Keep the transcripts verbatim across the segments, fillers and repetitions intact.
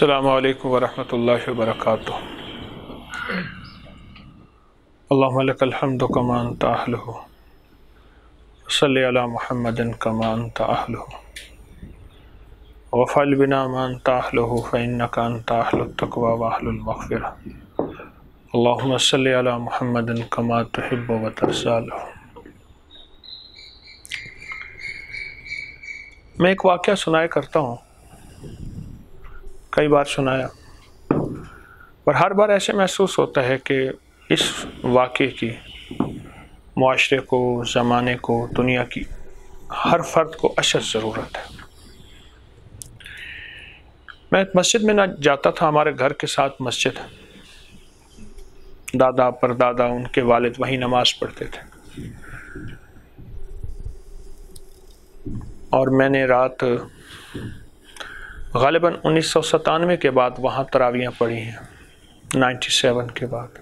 السلام علیکم ورحمۃ اللہ وبرکاتہ۔ اللہم لک الحمد کما انت اہلہ، صلی علی محمد کما انت اہلہ، وفعل بنا ما انت اہلہ فانک انت اہل التقوی واہل المغفرہ۔ اللہم صلی علی محمد کما تحب وترضی۔ میں ایک واقعہ سنایا کرتا ہوں، کئی بار سنایا، پر ہر بار ایسے محسوس ہوتا ہے کہ اس واقعے کی معاشرے کو، زمانے کو، دنیا کی ہر فرد کو اشد ضرورت ہے۔ میں مسجد میں نہ جاتا تھا، ہمارے گھر کے ساتھ مسجد، دادا پردادا ان کے والد وہیں نماز پڑھتے تھے، اور میں نے رات غالباً انیس سو ستانوے کے بعد وہاں تراویحیں پڑھی ہیں، نائنٹی سیون کے بعد۔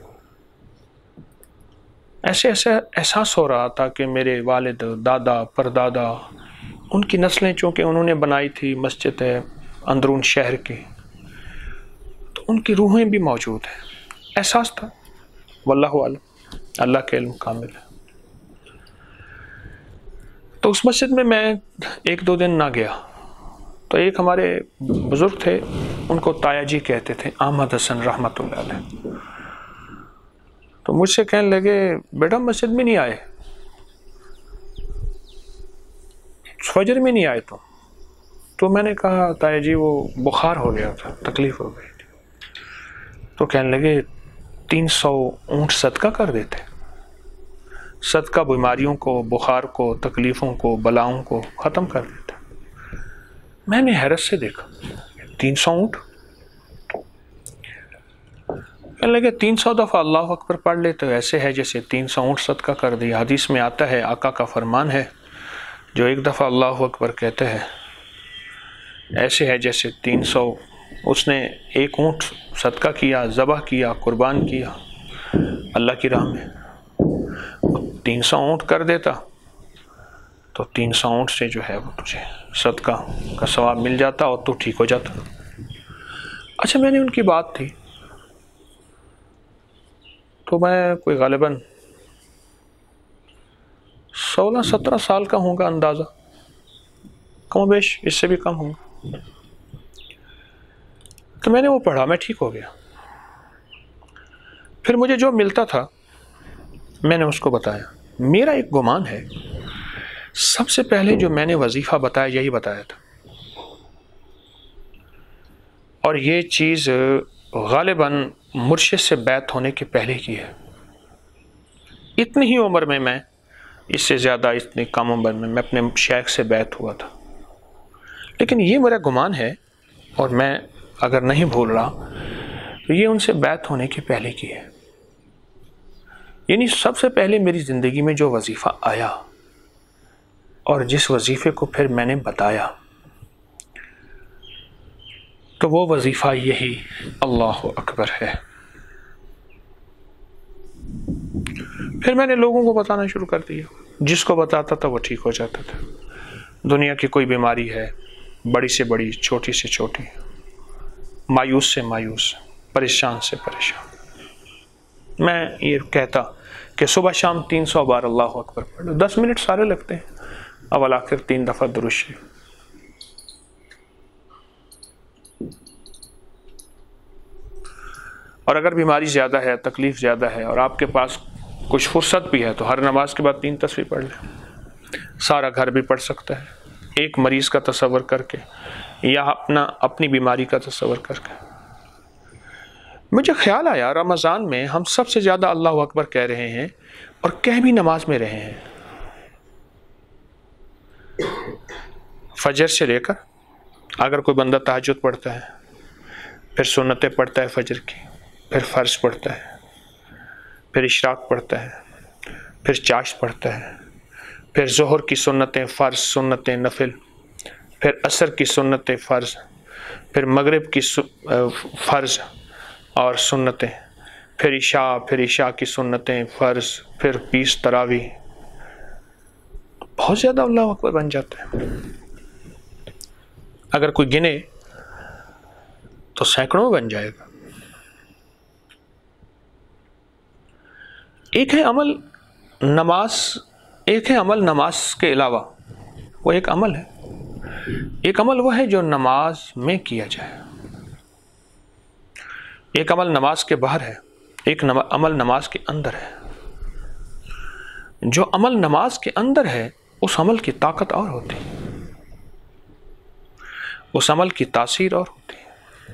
ایسے ایسے احساس ہو رہا تھا کہ میرے والد، دادا پردادا، ان کی نسلیں چونکہ انہوں نے بنائی تھی، مسجد ہے اندرون شہر کی، تو ان کی روحیں بھی موجود ہیں۔ احساس تھا، واللہ عالم، اللہ کے علم کامل ہے۔ تو اس مسجد میں میں ایک دو دن نہ گیا، تو ایک ہمارے بزرگ تھے، ان کو تایا جی کہتے تھے، احمد حسن رحمۃ اللہ علیہ، تو مجھ سے کہنے لگے بیٹا مسجد میں نہیں آئے، فجر میں نہیں آئے تو تو میں نے کہا تایا جی وہ بخار ہو گیا تھا، تکلیف ہو گئی تھی۔ تو کہنے لگے تین سو اونٹ صدقہ کر دیتے، صدقہ بیماریوں کو، بخار کو، تکلیفوں کو، بلاؤں کو ختم کر دیتے۔ میں نے حیرت سے دیکھا، تین سو اونٹ؟ کہنے لگے تین سو دفعہ اللہ اکبر پڑھ لیتے تو ایسے ہے جیسے تین سو اونٹ صدقہ کر دیا۔ حدیث میں آتا ہے، آقا کا فرمان ہے، جو ایک دفعہ اللہ اکبر کہتے ہیں ایسے ہے جیسے تین سو، اس نے ایک اونٹ صدقہ کیا، ذبح کیا، قربان کیا اللہ کی راہ میں۔ تین سو اونٹ کر دیتا تو تین سو اونٹ سے جو ہے وہ تجھے صدقہ کا ثواب مل جاتا اور تو ٹھیک ہو جاتا۔ اچھا، میں نے ان کی بات تھی، تو میں کوئی غالباً سولہ سترہ سال کا ہوں گا اندازہ، کم و بیش اس سے بھی کم ہوں گا۔ تو میں نے وہ پڑھا، میں ٹھیک ہو گیا۔ پھر مجھے جو ملتا تھا میں نے اس کو بتایا۔ میرا ایک گمان ہے، سب سے پہلے جو میں نے وظیفہ بتایا یہی بتایا تھا، اور یہ چیز غالباً مرشد سے بیعت ہونے کے پہلے کی ہے۔ اتنی ہی عمر میں میں اس سے زیادہ اتنی کم عمر میں میں اپنے شیخ سے بیعت ہوا تھا، لیکن یہ میرا گمان ہے، اور میں اگر نہیں بھول رہا تو یہ ان سے بیعت ہونے کے پہلے کی ہے۔ یعنی سب سے پہلے میری زندگی میں جو وظیفہ آیا اور جس وظیفے کو پھر میں نے بتایا، تو وہ وظیفہ یہی اللہ اکبر ہے۔ پھر میں نے لوگوں کو بتانا شروع کر دیا، جس کو بتاتا تھا وہ ٹھیک ہو جاتا تھا۔ دنیا کی کوئی بیماری ہے، بڑی سے بڑی، چھوٹی سے چھوٹی، مایوس سے مایوس، پریشان سے پریشان، میں یہ کہتا کہ صبح شام تین سو بار اللہ اکبر پڑھ لو، دس منٹ سارے لگتے ہیں، اول آخر تین دفعہ درود شریف۔ اور اگر بیماری زیادہ ہے، تکلیف زیادہ ہے، اور آپ کے پاس کچھ فرصت بھی ہے، تو ہر نماز کے بعد تین تسبیح پڑھ لیں۔ سارا گھر بھی پڑھ سکتا ہے، ایک مریض کا تصور کر کے یا اپنا اپنی بیماری کا تصور کر کے۔ مجھے خیال آیا رمضان میں ہم سب سے زیادہ اللہ اکبر کہہ رہے ہیں، اور کہہ بھی نماز میں رہے ہیں۔ فجر سے لے کر، اگر کوئی بندہ تہجد پڑھتا ہے، پھر سنتیں پڑھتا ہے فجر کی، پھر فرض پڑھتا ہے، پھر اشراق پڑھتا ہے، پھر چاشت پڑھتا ہے، پھر ظہر کی سنتیں، فرض، سنتیں، نفل، پھر عصر کی سنتیں، فرض، پھر مغرب کی فرض اور سنتیں، پھر عشاء، پھر عشاء کی سنتیں، فرض، پھر بیس تراویح، بہت زیادہ اللہ اکبر بن جاتا ہے۔ اگر کوئی گنے تو سینکڑوں بن جائے گا. ایک ہے عمل نماز، ایک ہے عمل نماز کے علاوہ، وہ ایک عمل ہے. ایک عمل وہ ہے جو نماز میں کیا جائے، ایک عمل نماز کے باہر ہے، ایک عمل نماز کے اندر ہے. جو عمل نماز کے اندر ہے اس عمل کی طاقت اور ہوتی ہے، اس عمل کی تاثیر اور ہوتی ہے.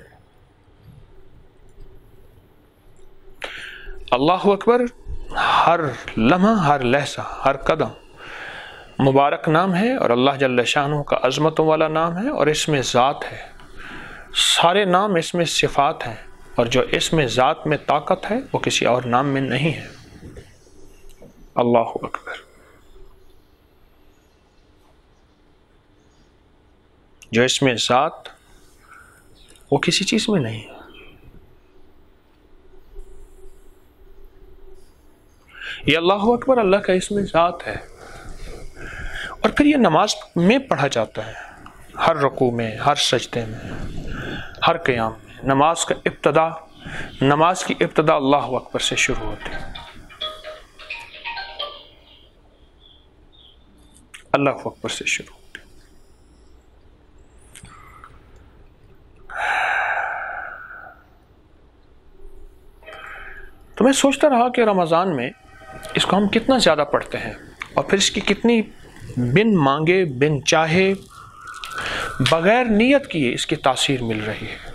اللہ اکبر ہر لمحہ، ہر لحظہ، ہر قدم مبارک نام ہے، اور اللہ جل شانہ کا عظمتوں والا نام ہے، اور اس میں ذات ہے. سارے نام اس میں صفات ہیں، اور جو اس میں ذات میں طاقت ہے وہ کسی اور نام میں نہیں ہے. اللہ اکبر. جو اس میں ذات وہ کسی چیز میں نہیں ہے. یہ اللہ اکبر اللہ کا اس میں ذات ہے. اور پھر یہ نماز میں پڑھا جاتا ہے، ہر رکوع میں، ہر سجدے میں، ہر قیام میں. نماز کا ابتدا، نماز کی ابتدا اللہ اکبر سے شروع ہوتی ہے. اللہ اکبر سے شروع ہوتی ہے. تو میں سوچتا رہا کہ رمضان میں اس کو ہم کتنا زیادہ پڑھتے ہیں، اور پھر اس کی کتنی بن مانگے، بن چاہے، بغیر نیت کیے اس کی تاثیر مل رہی ہے.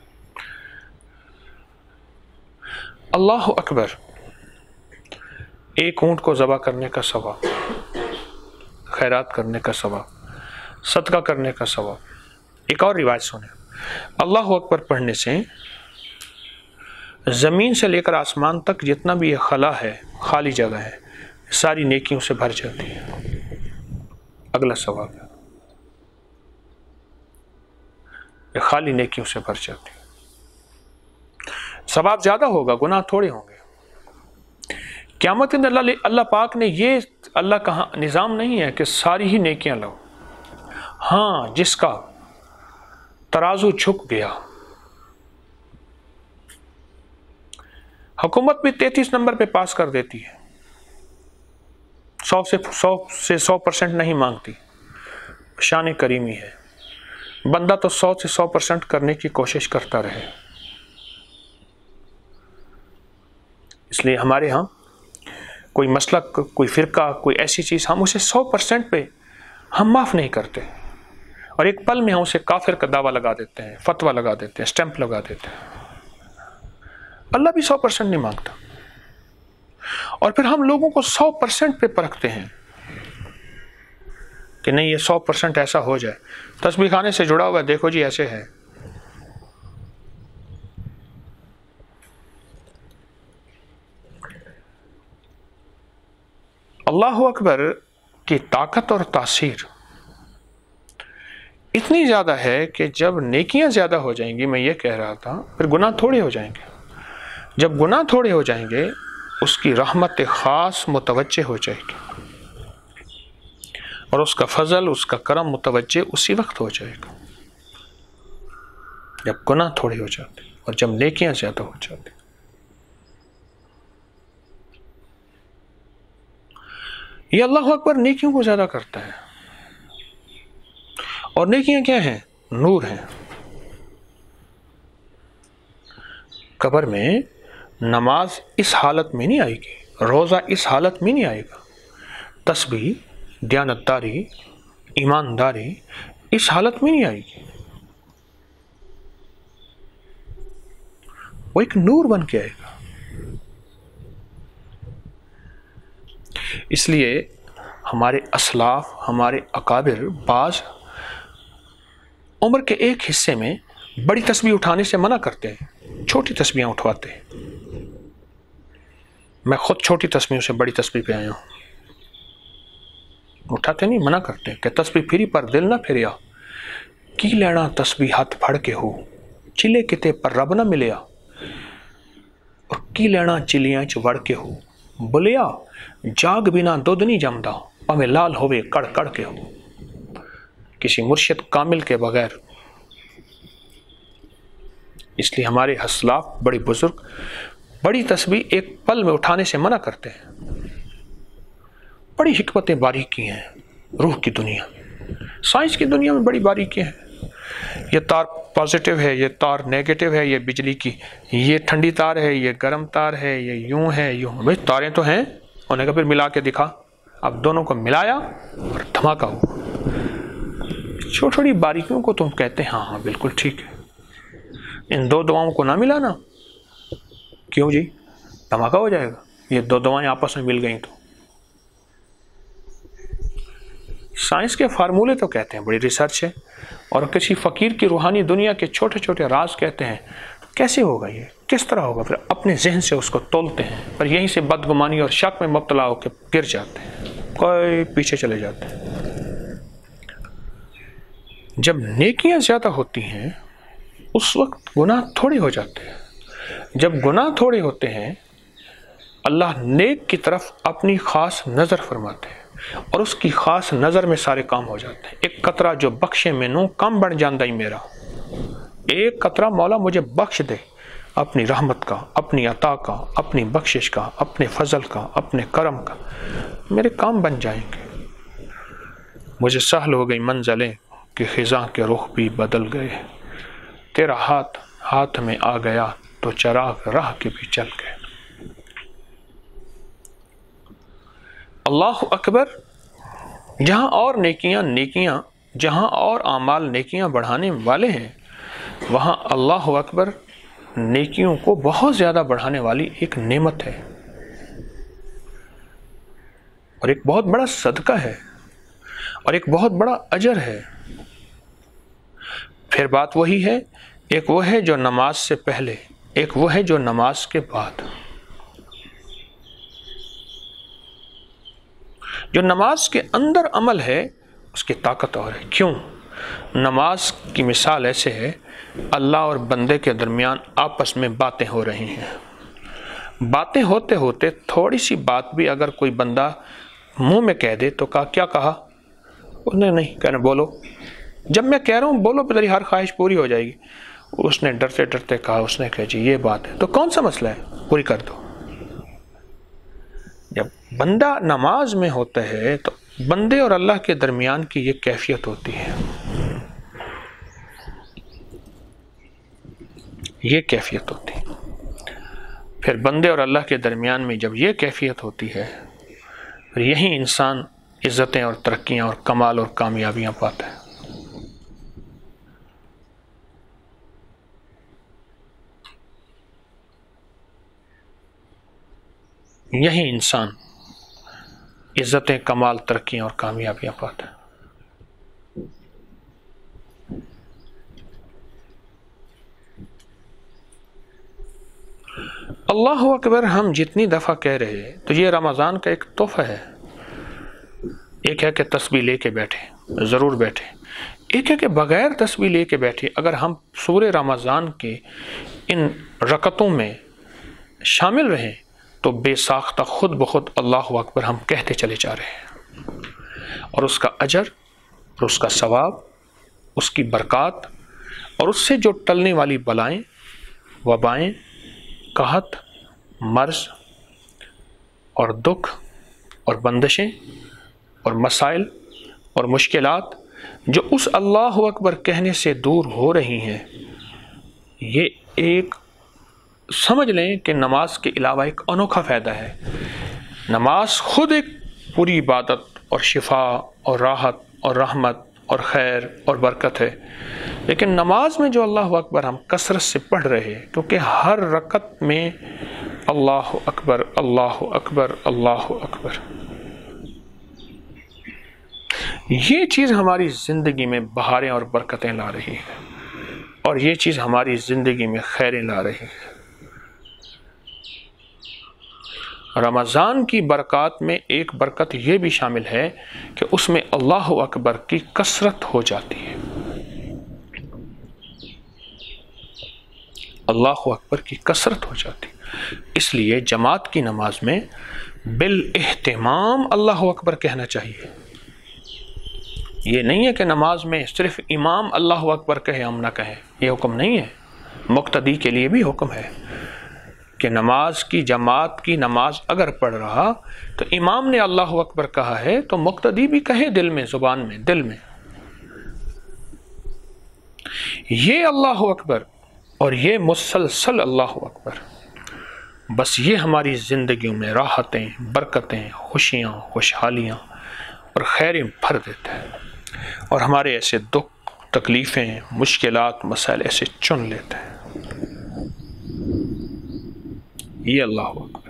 اللہ اکبر ایک اونٹ کو ذبح کرنے کا ثواب، خیرات کرنے کا ثواب، صدقہ کرنے کا ثواب. ایک اور روایت سنیں، اللہ اکبر پڑھنے سے زمین سے لے کر آسمان تک جتنا بھی یہ خلا ہے، خالی جگہ ہے، ساری نیکیوں سے بھر جاتی ہے. اگلا ثواب ہے، یہ خالی نیکیوں سے بھر جاتی ہے. ثواب زیادہ ہوگا، گناہ تھوڑے ہوں گے. قیامت کے اندر اللہ اللہ پاک نے یہ اللہ کا نظام نہیں ہے کہ ساری ہی نیکیاں لو. ہاں، جس کا ترازو جھک گیا. حکومت بھی تینتیس نمبر پہ پاس کر دیتی ہے، سو سے سو سے سو پرسنٹ نہیں مانگتی. شان کریمی ہے، بندہ تو سو سے سو پرسنٹ کرنے کی کوشش کرتا رہے. اس لیے ہمارے ہاں کوئی مسلک، کوئی فرقہ، کوئی ایسی چیز، ہم اسے سو پرسنٹ پہ ہم معاف نہیں کرتے، اور ایک پل میں ہم اسے کافر کا دعویٰ لگا دیتے ہیں، فتویٰ لگا دیتے ہیں، اسٹیمپ لگا دیتے ہیں. اللہ بھی سو پرسنٹ نہیں مانگتا، اور پھر ہم لوگوں کو سو پرسنٹ پہ پرکھتے ہیں کہ نہیں یہ سو پرسنٹ ایسا ہو جائے. تسبیح خانے سے جڑا ہوا ہے، دیکھو جی ایسے ہے. اللہ اکبر کی طاقت اور تاثیر اتنی زیادہ ہے کہ جب نیکیاں زیادہ ہو جائیں گی، میں یہ کہہ رہا تھا، پھر گناہ تھوڑے ہو جائیں گے. جب گناہ تھوڑے ہو جائیں گے اس کی رحمت خاص متوجہ ہو جائے گی، اور اس کا فضل، اس کا کرم متوجہ اسی وقت ہو جائے گا جب گناہ تھوڑے ہو جاتے اور جب نیکیاں زیادہ ہو جاتی. یہ اللہ اکبر نیکیوں کو زیادہ کرتا ہے. اور نیکیاں کیا ہیں؟ نور ہیں. قبر میں نماز اس حالت میں نہیں آئے گی، روزہ اس حالت میں نہیں آئے گا، تسبیح، دیانتداری، ایمانداری اس حالت میں نہیں آئے گی. وہ ایک نور بن کے آئے گا. اس لیے ہمارے اسلاف، ہمارے اکابر بعض عمر کے ایک حصے میں بڑی تسبیح اٹھانے سے منع کرتے ہیں، چھوٹی تسبیحیں اٹھواتے ہیں. میں خود چھوٹی تسبیحوں سے بڑی تسبیح پہ آیا ہوں. اٹھاتے نہیں، منع کرتے ہیں کہ تسبیح پھری پر دل نہ پھریا، کی لینا تسبیح ہاتھ پھڑ کے ہو، چلے کتے پر رب نہ ملیا، اور کی لینا چلیاں چ وڑ کے ہو، بلیا جاگ بنا دودھ نہیں جمدا، پاویں لال ہوئے کڑ کڑ کے ہو. کسی مرشد کامل کے بغیر اس لیے ہمارے اسلاف بڑے بزرگ بڑی تسبیح ایک پل میں اٹھانے سے منع کرتے ہیں. بڑی حکمتیں باریکی ہیں روح کی دنیا، سائنس کی دنیا میں بڑی باریکیاں ہیں. یہ تار پازیٹیو ہے، یہ تار نیگیٹو ہے، یہ بجلی کی یہ ٹھنڈی تار ہے، یہ گرم تار ہے، یہ یوں ہے یوں. بھائی تاریں تو ہیں، انہوں نے کہا پھر ملا کے دکھا. اب دونوں کو ملایا اور دھماکہ ہوا. چھوٹی چھوٹی باریکیوں کو تم کہتے ہیں ہاں ہاں بالکل ٹھیک ہے. ان دو دعاؤں کو نہ ملانا، کیوں جی؟ دھماکہ ہو جائے گا. یہ دو دعائیں آپس میں مل گئیں تو سائنس کے فارمولے تو کہتے ہیں بڑی ریسرچ ہے، اور کسی فقیر کی روحانی دنیا کے چھوٹے چھوٹے راز کہتے ہیں. کیسے ہوگا یہ؟ کس طرح ہوگا؟ پھر اپنے ذہن سے اس کو تولتے ہیں، پر یہیں سے بدگمانی اور شک میں مبتلا ہو کے گر جاتے ہیں، کوئی پیچھے چلے جاتے ہیں. جب نیکیاں زیادہ ہوتی ہیں اس وقت گناہ تھوڑے ہو جاتے ہیں. جب گناہ تھوڑے ہوتے ہیں اللہ نیک کی طرف اپنی خاص نظر فرماتے ہیں، اور اس کی خاص نظر میں سارے کام ہو جاتے ہیں. ایک قطرہ جو بخشے میں نوں کم بن جاندہ ہی میرا. ایک قطرہ مولا مجھے بخش دے اپنی رحمت کا، اپنی عطا کا، اپنی بخشش کا، اپنے فضل کا، اپنے کرم کا، میرے کام بن جائیں گے. مجھے سہل ہو گئی منزلیں کہ خزاں کے رخ بھی بدل گئے. تیرا ہاتھ ہاتھ میں آ گیا تو چراغ راہ کے بھی چل گئے. اللہ اکبر. جہاں اور نیکیاں نیکیاں جہاں اور اعمال نیکیاں بڑھانے والے ہیں، وہاں اللہ اکبر نیکیوں کو بہت زیادہ بڑھانے والی ایک نعمت ہے اور ایک بہت بڑا صدقہ ہے اور ایک بہت بڑا اجر ہے. پھر بات وہی ہے، ایک وہ ہے جو نماز سے پہلے، ایک وہ ہے جو نماز کے بعد. جو نماز کے اندر عمل ہے اس کی طاقت اور ہے. کیوں؟ نماز کی مثال ایسے ہے، اللہ اور بندے کے درمیان آپس میں باتیں ہو رہی ہیں. باتیں ہوتے ہوتے تھوڑی سی بات بھی اگر کوئی بندہ منہ میں کہہ دے تو کہا کیا کہا؟ اس نے نہیں کہنا بولو. جب میں کہہ رہا ہوں بولو پہ تیری ہر خواہش پوری ہو جائے گی. اس نے ڈرتے ڈرتے کہا، اس نے کہا جی یہ بات ہے، تو کون سا مسئلہ ہے؟ پوری کر دو. جب بندہ نماز میں ہوتا ہے تو بندے اور اللہ کے درمیان کی یہ کیفیت ہوتی ہے، یہ کیفیت ہوتی ہے. پھر بندے اور اللہ کے درمیان میں جب یہ کیفیت ہوتی ہے پھر یہی انسان عزتیں اور ترقیاں اور کمال اور کامیابیاں پاتا ہے. یہی انسان عزتیں، کمال، ترقیاں اور کامیابیاں پاتا ہے. اللہ اکبر ہم جتنی دفعہ کہہ رہے ہیں تو یہ رمضان کا ایک تحفہ ہے. ایک ہے کہ تسبیح لے کے بیٹھے، ضرور بیٹھے. ایک ہے کہ بغیر تسبیح لے کے بیٹھے اگر ہم سورہ رمضان کے ان رکعتوں میں شامل رہیں تو بے ساختہ خود بخود اللہ اکبر ہم کہتے چلے جا رہے ہیں، اور اس کا اجر اور اس کا ثواب، اس کی برکات اور اس سے جو ٹلنے والی بلائیں، وبائیں، قحط، مرض اور دکھ اور بندشیں اور مسائل اور مشکلات جو اس اللہ اکبر کہنے سے دور ہو رہی ہیں، یہ ایک سمجھ لیں کہ نماز کے علاوہ ایک انوکھا فائدہ ہے. نماز خود ایک پوری عبادت اور شفا اور راحت اور رحمت اور خیر اور برکت ہے، لیکن نماز میں جو اللہ اکبر ہم کثرت سے پڑھ رہے ہیں، کیونکہ ہر رکعت میں اللہ اکبر اللہ اکبر اللہ اکبر، یہ چیز ہماری زندگی میں بہاریں اور برکتیں لا رہی ہے، اور یہ چیز ہماری زندگی میں خیریں لا رہی ہے. رمضان کی برکات میں ایک برکت یہ بھی شامل ہے کہ اس میں اللہ اکبر کی کثرت ہو جاتی ہے. اللہ اکبر کی کثرت ہو جاتی ہے. اس لیے جماعت کی نماز میں بالاہتمام اللہ اکبر کہنا چاہیے. یہ نہیں ہے کہ نماز میں صرف امام اللہ اکبر کہے ہم نہ کہیں، یہ حکم نہیں ہے. مقتدی کے لیے بھی حکم ہے کہ نماز کی جماعت کی نماز اگر پڑھ رہا تو امام نے اللہ اکبر کہا ہے تو مقتدی بھی کہے دل میں، زبان میں، دل میں، یہ اللہ اکبر اور یہ مسلسل اللہ اکبر، بس یہ ہماری زندگیوں میں راحتیں، برکتیں، خوشیاں، خوشحالیاں اور خیریں بھر دیتا ہے، اور ہمارے ایسے دکھ، تکلیفیں، مشکلات، مسائل ایسے چن لیتے ہیں۔ یہ اللہ اکبر،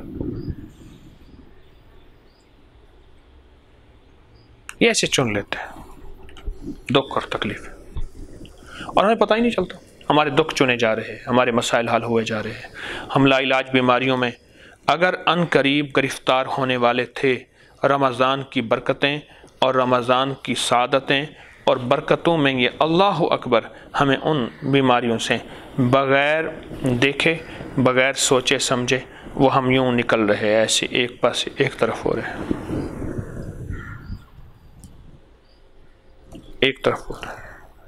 یہ ایسے چن لیتے ہیں دکھ اور تکلیف، اور ہمیں پتہ ہی نہیں چلتا ہمارے دکھ چنے جا رہے ہیں، ہمارے مسائل حل ہوئے جا رہے ہیں۔ ہم لا علاج بیماریوں میں اگر ان قریب گرفتار ہونے والے تھے، رمضان کی برکتیں اور رمضان کی سعادتیں اور برکتوں میں یہ اللہ اکبر ہمیں ان بیماریوں سے بغیر دیکھے، بغیر سوچے سمجھے، وہ ہم یوں نکل رہے ہیں، ایسے ایک پاس ایک طرف ہو رہے ہیں، ایک طرف ہو رہے ہیں،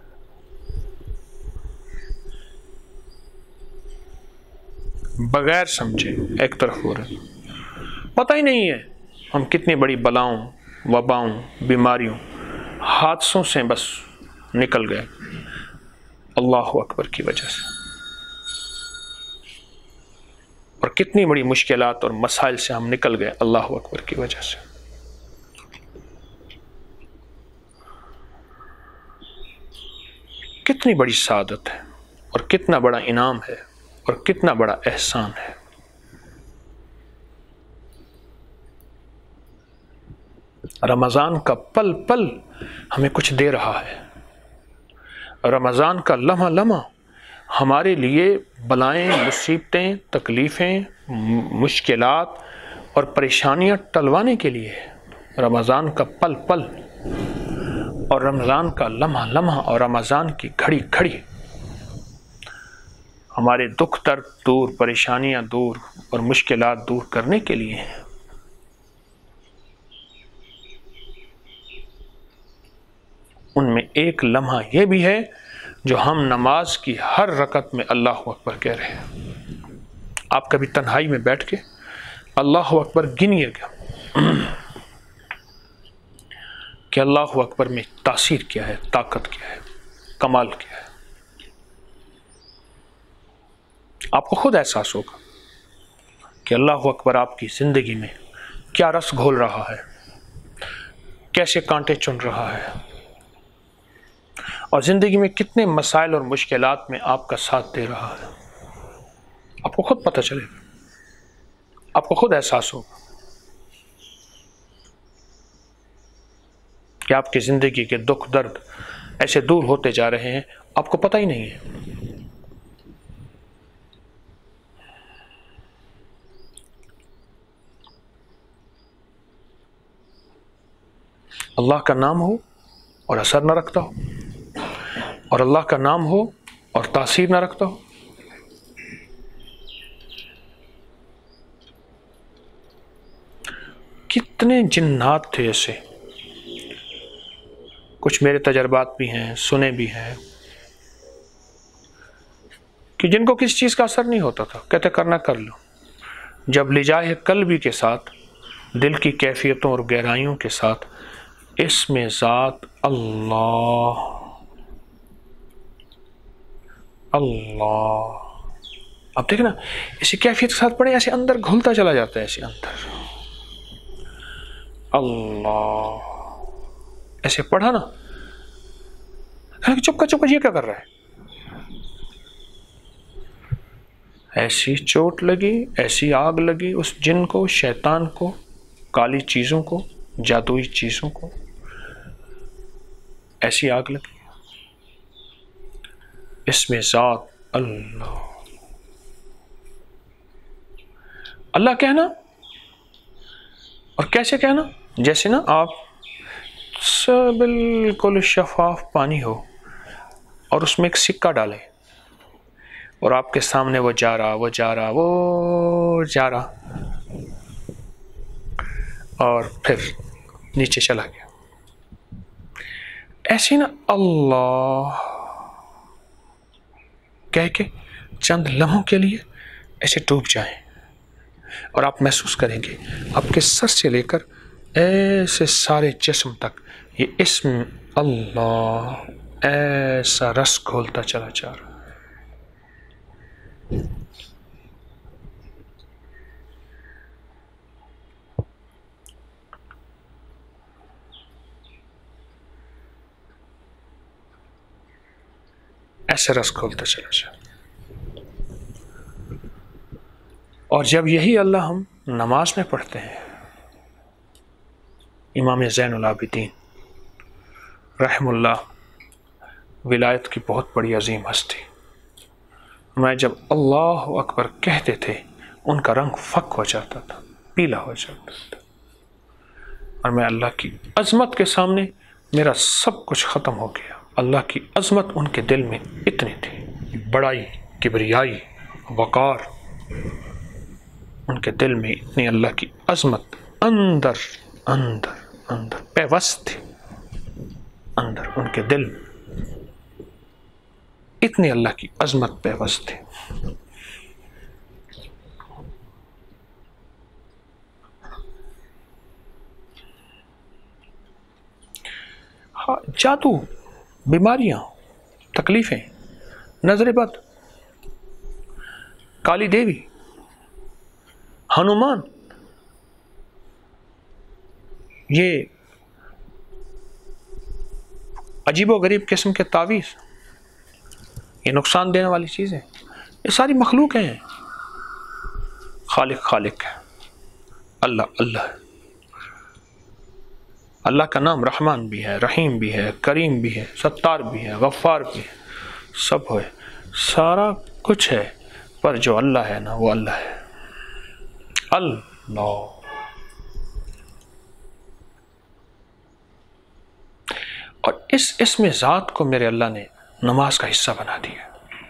بغیر سمجھے ایک طرف ہو رہے ہیں۔ پتہ ہی نہیں ہے ہم کتنی بڑی بلاؤں، وباؤں، بیماریوں، حادثوں سے بس نکل گئے اللہ اکبر کی وجہ سے، اور کتنی بڑی مشکلات اور مسائل سے ہم نکل گئے اللہ اکبر کی وجہ سے۔ کتنی بڑی سعادت ہے اور کتنا بڑا انعام ہے اور کتنا بڑا احسان ہے۔ رمضان کا پل پل ہمیں کچھ دے رہا ہے، رمضان کا لمحہ لمحہ ہمارے لیے بلائیں، مصیبتیں، تکلیفیں، مشکلات اور پریشانیاں ٹلوانے کے لیے ہے۔ رمضان کا پل پل اور رمضان کا لمحہ لمحہ اور رمضان کی گھڑی گھڑی ہمارے دکھ درد دور، پریشانیاں دور اور مشکلات دور کرنے کے لیے ہیں۔ ان میں ایک لمحہ یہ بھی ہے جو ہم نماز کی ہر رکعت میں اللہ اکبر کہہ رہے ہیں۔ آپ کبھی تنہائی میں بیٹھ کے اللہ اکبر گنیے گا کہ اللہ اکبر میں تاثیر کیا ہے، طاقت کیا ہے، کمال کیا ہے۔ آپ کو خود احساس ہوگا کہ اللہ اکبر آپ کی زندگی میں کیا رس گھول رہا ہے، کیسے کانٹے چن رہا ہے، اور زندگی میں کتنے مسائل اور مشکلات میں آپ کا ساتھ دے رہا ہے۔ آپ کو خود پتہ چلے گا، آپ کو خود احساس ہوگا کہ آپ کی زندگی کے دکھ درد ایسے دور ہوتے جا رہے ہیں، آپ کو پتہ ہی نہیں ہے۔ اللہ کا نام ہو اور اثر نہ رکھتا ہو، اور اللہ کا نام ہو اور تاثیر نہ رکھتا ہو۔ کتنے جنات تھے ایسے، کچھ میرے تجربات بھی ہیں، سنے بھی ہیں، کہ جن کو کسی چیز کا اثر نہیں ہوتا تھا، کہتے کرنا کر لو، جب لجائے قلبی کے ساتھ، دل کی کیفیتوں اور گہرائیوں کے ساتھ اس میں ذات اللہ اللہ، آپ دیکھیں نا اسی کیفیت کے ساتھ پڑھیں، ایسے اندر گھلتا چلا جاتا ہے، ایسے اندر اللہ ایسے پڑھا نا، چپ کا چپ کا یہ کیا کر رہا ہے؟ ایسی چوٹ لگی، ایسی آگ لگی اس جن کو، شیطان کو، کالی چیزوں کو، جادوئی چیزوں کو، ایسی آگ لگی۔ اس میں ذات اللہ اللہ کہنا، اور کیسے کہنا؟ جیسے نا آپ بالکل شفاف پانی ہو اور اس میں ایک سکہ ڈالیں اور آپ کے سامنے وہ جا رہا وہ جا رہا وہ جا رہا اور پھر نیچے چلا گیا، ایسے نا اللہ کہہ کے چند لمحوں کے لیے ایسے ڈوب جائیں اور آپ محسوس کریں گے آپ کے سر سے لے کر ایسے سارے جسم تک یہ اسم اللہ ایسا رس گھولتا چلا جا رہا ہے۔ ایسے رس کھولتا چلا جائے۔ اور جب یہی اللہ ہم نماز میں پڑھتے ہیں، امام زین العابدین رحم اللہ ولایت کی بہت بڑی عظیم ہستی، میں جب اللہ اکبر کہتے تھے ان کا رنگ فک ہو جاتا تھا، پیلا ہو جاتا تھا، اور میں اللہ کی عظمت کے سامنے میرا سب کچھ ختم ہو گیا۔ اللہ کی عظمت ان کے دل میں اتنی تھی، بڑائی، کبریائی، وقار، ان کے دل میں اتنی اللہ کی عظمت اندر اندر اندر پیوست تھی، اندر ان کے دل میں اتنی اللہ کی عظمت پیوست تھی۔ ہاں، جادو، بیماریاں، تکلیفیں، نظر بد، کالی دیوی، ہنومان، یہ عجیب و غریب قسم کے تعویذ، یہ نقصان دینے والی چیزیں، یہ ساری مخلوق ہیں۔ خالق خالق ہے، اللہ اللہ ہے۔ اللہ کا نام رحمان بھی ہے، رحیم بھی ہے، کریم بھی ہے، ستار بھی ہے، غفار بھی ہے، سب ہے، سارا کچھ ہے، پر جو اللہ ہے نا وہ اللہ ہے، اللہ۔ اور اس اسم ذات کو میرے اللہ نے نماز کا حصہ بنا دیا۔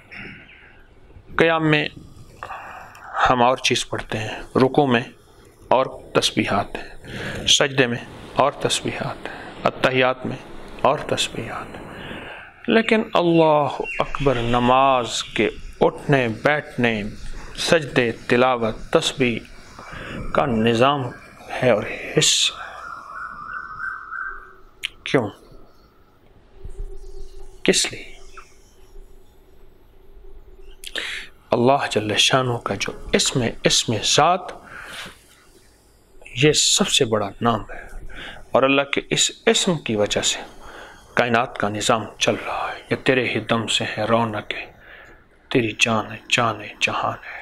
قیام میں ہم اور چیز پڑھتے ہیں، رکوع میں اور تسبیحات ہیں، سجدے میں اور تسبیحات ہیں، التحیات میں اور تسبیحات ہیں، لیکن اللہ اکبر نماز کے اٹھنے بیٹھنے، سجدے، تلاوت، تسبیح کا نظام ہے اور حصہ۔ کیوں؟ کس لیے؟ اللہ جل شانہ کا جو اسم اسم ذات، یہ سب سے بڑا نام ہے، اور اللہ کے اس اسم کی وجہ سے کائنات کا نظام چل رہا ہے۔ یہ تیرے ہی دم سے ہے رونق ہے، تیری جان ہے، جان ہے، جہان ہے۔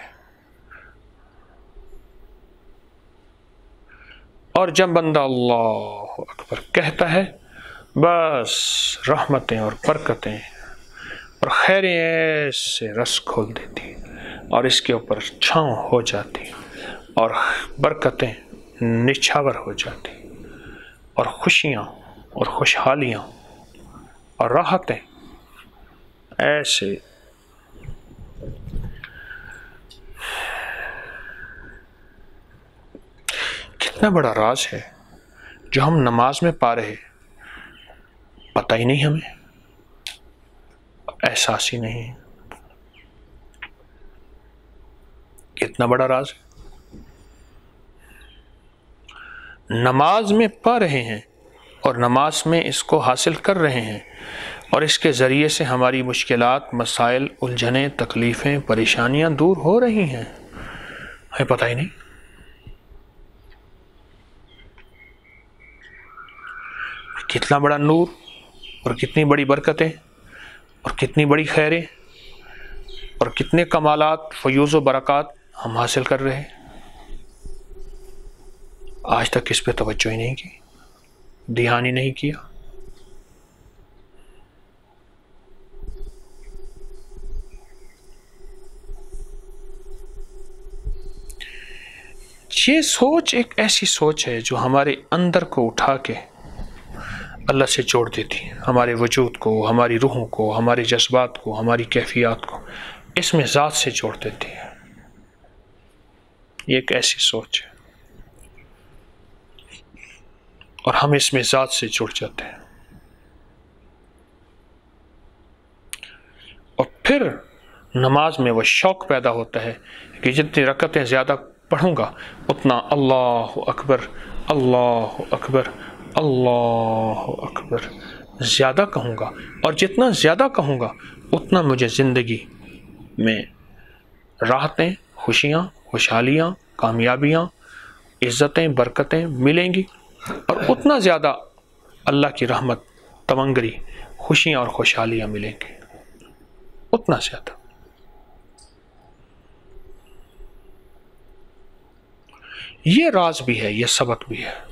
اور جب بندہ اللہ اکبر کہتا ہے، بس رحمتیں اور برکتیں اور خیریں ایسے رس کھول دیتی اور اس کے اوپر چھاؤں ہو جاتی اور برکتیں نچھاور ہو جاتی اور خوشیاں اور خوشحالیاں اور راحتیں ایسے کتنا بڑا راز ہے جو ہم نماز میں پا رہے، پتہ ہی نہیں، ہمیں احساس ہی نہیں۔ کتنا بڑا راز ہے، نماز میں پا رہے ہیں اور نماز میں اس کو حاصل کر رہے ہیں، اور اس کے ذریعے سے ہماری مشکلات، مسائل، الجھنیں، تکلیفیں، پریشانیاں دور ہو رہی ہیں، ہمیں پتہ ہی نہیں۔ کتنا بڑا نور اور کتنی بڑی برکتیں اور کتنی بڑی خیریں اور کتنے کمالات، فیوز و برکات ہم حاصل کر رہے ہیں، آج تک اس پہ توجہ ہی نہیں کی، دھیان ہی نہیں کیا۔ یہ سوچ ایک ایسی سوچ ہے جو ہمارے اندر کو اٹھا کے اللہ سے جوڑ دیتی ہے، ہمارے وجود کو، ہماری روحوں کو، ہمارے جذبات کو، ہماری کیفیات کو اس میں ذات سے جوڑ دیتی ہے۔ یہ ایک ایسی سوچ ہے، اور ہم اس میں ذات سے جڑ جاتے ہیں، اور پھر نماز میں وہ شوق پیدا ہوتا ہے کہ جتنی رکعتیں زیادہ پڑھوں گا اتنا اللہ اکبر اللہ اکبر اللہ اکبر زیادہ کہوں گا، اور جتنا زیادہ کہوں گا اتنا مجھے زندگی میں راحتیں، خوشیاں، خوشحالیاں، کامیابیاں، عزتیں، برکتیں ملیں گی، اور اتنا زیادہ اللہ کی رحمت، تمنگری، خوشیاں اور خوشحالیاں ملیں گی، اتنا زیادہ۔ یہ راز بھی ہے، یہ سبق بھی ہے۔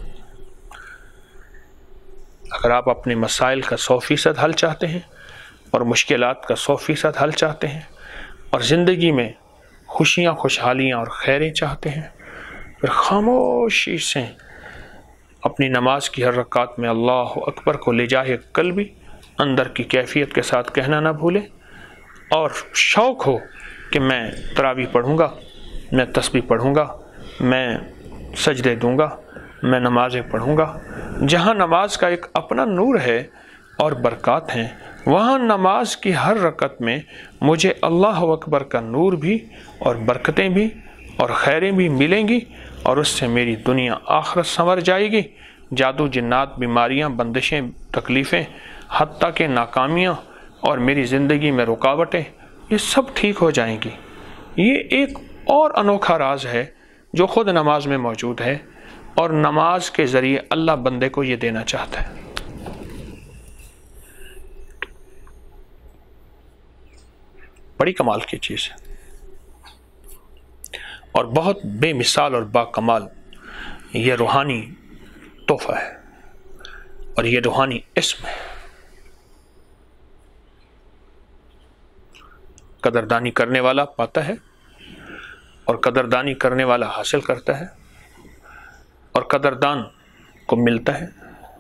اگر آپ اپنے مسائل کا سو فیصد حل چاہتے ہیں اور مشکلات کا سو فیصد حل چاہتے ہیں اور زندگی میں خوشیاں، خوشحالیاں اور خیریں چاہتے ہیں، پھر خاموشی سے اپنی نماز کی ہر رکعت میں اللہ اکبر کو لے جائے قلبی اندر کی کیفیت کے ساتھ کہنا نہ بھولیں، اور شوق ہو کہ میں تراویح پڑھوں گا، میں تسبیح پڑھوں گا، میں سجدے دوں گا، میں نمازیں پڑھوں گا۔ جہاں نماز کا ایک اپنا نور ہے اور برکات ہیں، وہاں نماز کی ہر رکعت میں مجھے اللہ اکبر کا نور بھی اور برکتیں بھی اور خیریں بھی ملیں گی، اور اس سے میری دنیا آخرت سنور جائے گی۔ جادو، جنات، بیماریاں، بندشیں، تکلیفیں، حتیٰ کہ ناکامیاں اور میری زندگی میں رکاوٹیں، یہ سب ٹھیک ہو جائیں گی۔ یہ ایک اور انوکھا راز ہے جو خود نماز میں موجود ہے، اور نماز کے ذریعے اللہ بندے کو یہ دینا چاہتا ہے۔ بڑی کمال کی چیز ہے اور بہت بے مثال اور با کمال یہ روحانی تحفہ ہے، اور یہ روحانی اسم ہے۔ قدردانی کرنے والا پاتا ہے، اور قدردانی کرنے والا حاصل کرتا ہے، اور قدردان کو ملتا ہے۔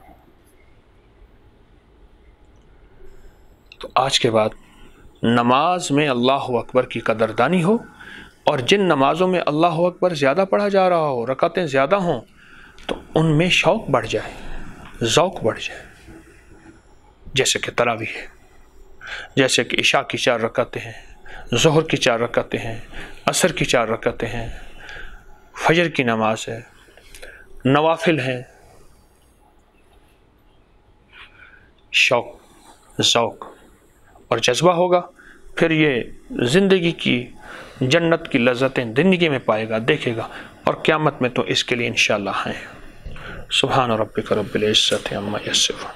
تو آج کے بعد نماز میں اللہ اکبر کی قدردانی ہو، اور جن نمازوں میں اللہ اکبر زیادہ پڑھا جا رہا ہو، رکعتیں زیادہ ہوں، تو ان میں شوق بڑھ جائے، ذوق بڑھ جائے، جیسے کہ تراویح ہے، جیسے کہ عشاء کی چار رکعتیں ہیں، ظہر کی چار رکعتیں ہیں، عصر کی چار رکعتیں ہیں، فجر کی نماز ہے، نوافل ہیں۔ شوق، ذوق اور جذبہ ہوگا، پھر یہ زندگی کی جنت کی لذتیں زندگی میں پائے گا، دیکھے گا، اور قیامت میں تو اس کے لیے انشاءاللہ ہیں۔ سبحان ربک رب العزت عما یصفون،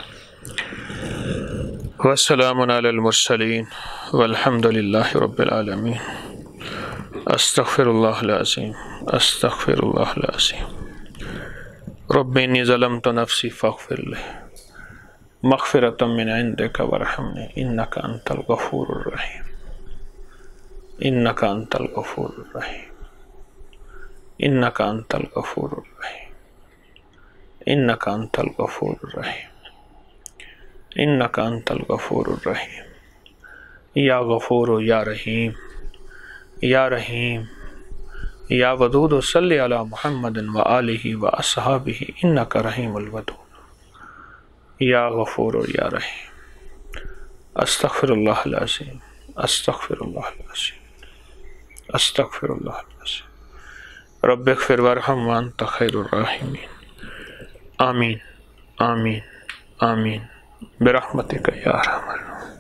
والسلام علی المرسلین، والحمد للہ رب العالمین۔ استغفر اللہ العظیم، استغفر اللہ العظیم۔ رب انی ظلمت نفسی فاغفر لی مغفرۃ من عندک وارحمنی انک انت الغفور الرحیم، انک انت الغفور الرحیم، انک انت الغفور الرحیم، انک انت الغفور الرحیم، انک انت الغفور الرحیم۔ یا غفور یا رحیم، یا رحیم یا ودود صلی علی محمد و آلہ و اصحابہ انک رحیم الودود۔ یا غفور یا رحیم، استغفر اللہ العظیم، استغفر اللہ العظیم، استغفر اللہ العظیم۔ رب اغفر وارحم وانت خیر الراحمین۔ آمین آمین آمین برحمتک یا ارحم الراحمین۔